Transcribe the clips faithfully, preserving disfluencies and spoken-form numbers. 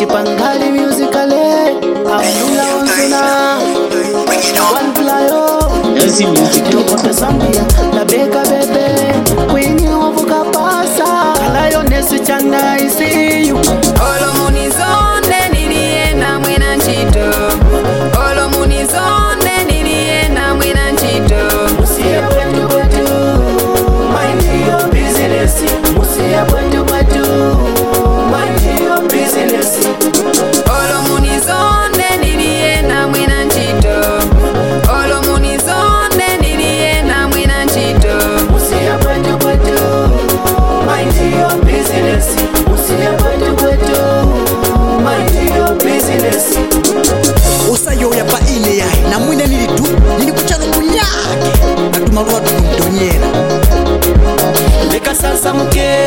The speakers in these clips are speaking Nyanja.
Chipangali musicale Abdullah Onsuna One Flyo Nazi music Tokoto Zambia La Beka Bebe Queen of Kapasa Lioness Chanda I see you Olo munizone niliena mwena nchito Olo munizone niliena mwena nchito Musia kwetu kwetu Mind your business Musia kwetu kwetu Mind your business Olo munizone niliena mwena nchito Olo munizone niliena mwena nchito Musia kwetu kwetu Mind your business Musia kwetu kwetu Mind your business Usayo ya pa ile ya na mwine nilitu nilikuchano kunyake natumarua tukundonyera Leka sasa mke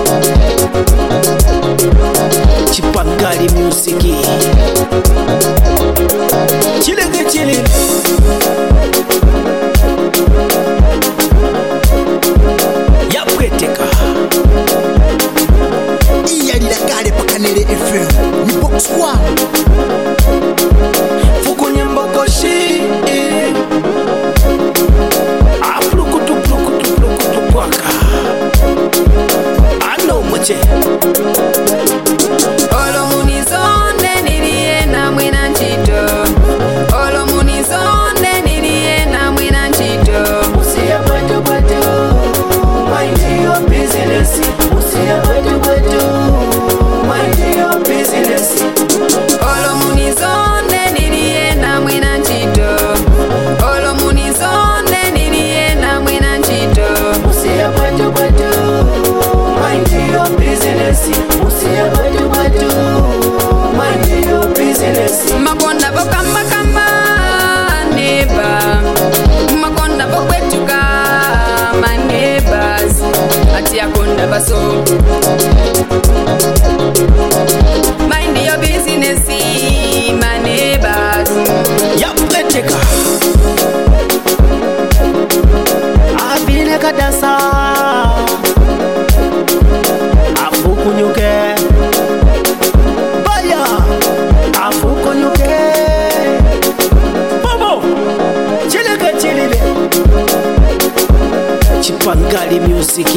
Chipangali music Chilenge chile Yapweteka iya lidakale pakanele F M ni box one Fukunye mbokoshi Aplukutu plukutu plukutu kwaka Ano mche Olo munizone niliena mwena nchito Olo munizone niliena mwena nchito Musia kwetu kwetu Mind your business Musia kwetu kwetu Mind your business Olo munizone niliena mwena nchito Olo munizone niliena mwena nchito Musia kwetu kwetu Mind your business Musia kwetu kwetu Mind your business Makonda bokamba kamba neighbor Makonda bokwetuka my neighbors Ati akonda baso Mind your business my neighbors Yapweteka Abine kadasa Afukunyuke Baya Afukunyuke Bobo Chileke chilile Chipangali music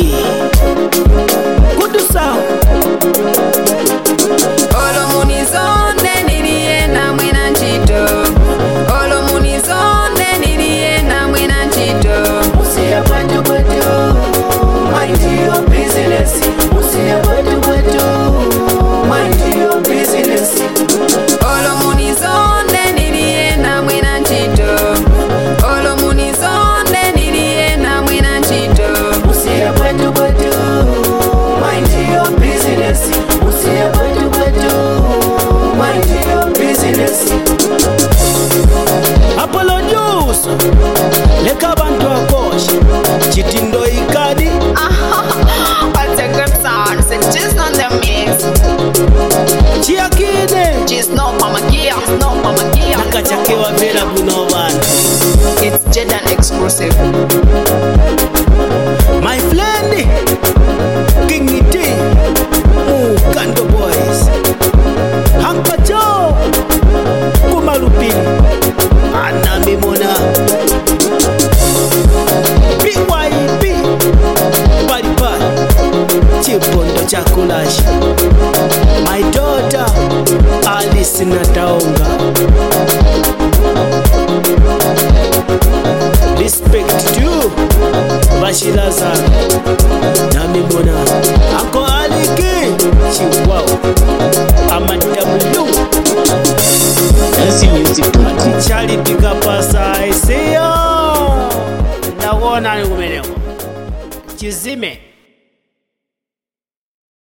Good sound Olo munizone niliena mwena nchito Olo munizone niliena mwena nchito Musia kwetu kwetu Mind your business Musia kwetu kwetu Mind your business Olo munizone niliena mwena nchito Olo munizone niliena mwena nchito Musia kwetu kwetu Mind your business Musia kwetu kwetu Mind your business Apollo News Leka bantu akoshe Chitindo ikadi What's a good sound? Say just on the mix Chiakide Just no mama gear, no mama gear Nakachakewa vera buno bana It's Jedan exclusive My friend King Iti Mukando Boys Hampacho Kumalupini Anami Mona B Y P Pari Pari Chipondo Chakulashi My daughter Alice Nataonga Respect to Bashilaza Nami Mona Uncle Aliki Chihuahua Amadamu Nazi music Charity kapasa isiyo Ndawona ni umeneko Chizime